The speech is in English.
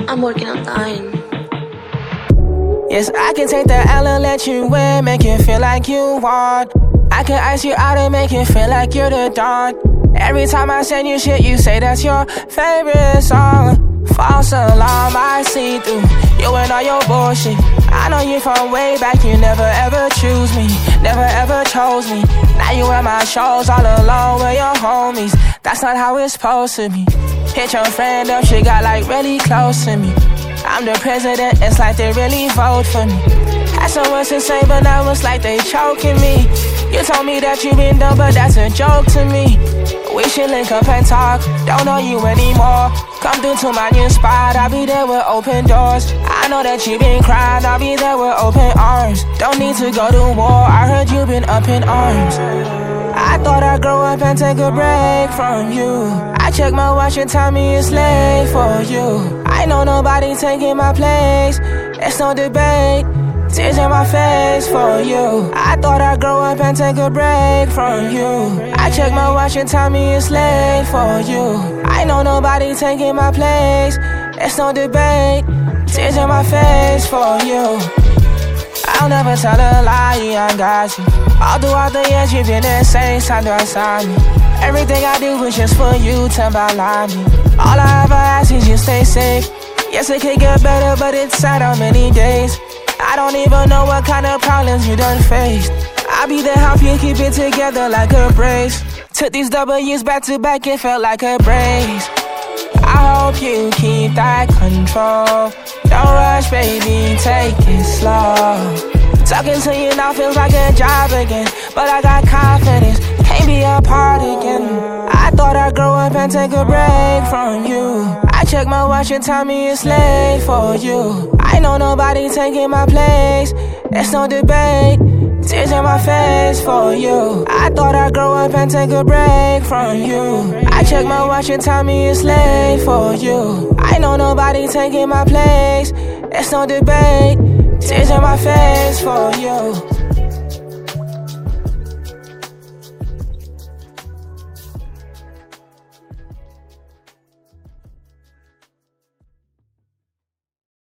I'm working on dying. Yes, I can take the L and let you win, make you feel like you want. I can ice you out and make you feel like you're the dawn. Every time I send you shit, you say that's your favorite song. False alarm, I see through you and all your bullshit. I know you from way back, you never ever choose me, never ever chose me. Now you at my shows all alone with your homies. That's not how it's supposed to be. Hit your friend up, she got like really close to me. I'm the president, it's like they really vote for me. Had so much to say, but now it's like they choking me. You told me that you been done, but that's a joke to me. We should link up and talk, don't know you anymore. Come through to my new spot, I'll be there with open doors. I know that you been crying, I'll be there with open arms. Don't need to go to war, I heard you been up in arms. I thought I'd grow up and take a break from you. I check my watch and tell me it's late for you. I know nobody taking my place, it's no debate. Tears in my face for you. I thought I'd grow up and take a break from you. I check my watch and tell me it's late for you. I know nobody taking my place, it's no debate. Tears in my face for you. I'll never tell a lie, I got you. All throughout the years you've been the same side by side me. Everything I do is just for you to belie me. All I ever ask is you stay safe. Yes, it could get better, but it's sad on many days. I don't even know what kind of problems you done faced. I'll be there, help you keep it together like a brace. Took these W's back to back, it felt like a brace. I hope you keep that control. Don't rush, baby, take it slow. Talking to you now feels like a job again, but I got confidence, can't be apart again. I thought I'd grow up and take a break from you. I check my watch and tell me it's late for you. I know nobody taking my place, it's no debate. Tears in my face for you. I thought I'd grow up and take a break from you. I check my watch and tell me it's late for you. I know nobody taking my place, it's no debate. Tears in my face for you.